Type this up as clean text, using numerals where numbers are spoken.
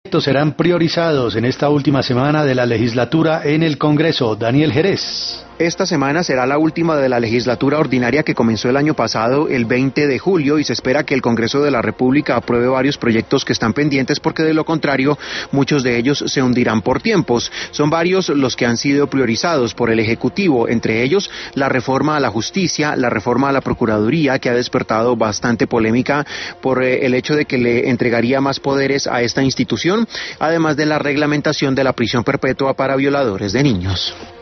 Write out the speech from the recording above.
serán priorizados en esta última semana de la legislatura en el Congreso. Daniel Jerez. Esta semana será la última de la legislatura ordinaria que comenzó el año pasado, el 20 de julio, y se espera que el Congreso de la República apruebe varios proyectos que están pendientes, porque de lo contrario, muchos de ellos se hundirán por tiempos. Son varios los que han sido priorizados por el Ejecutivo, entre ellos la reforma a la justicia, la reforma a la Procuraduría, que ha despertado bastante polémica por el hecho de que le entregaría más poderes a esta institución, además de la reglamentación de la prisión perpetua para violadores de niños.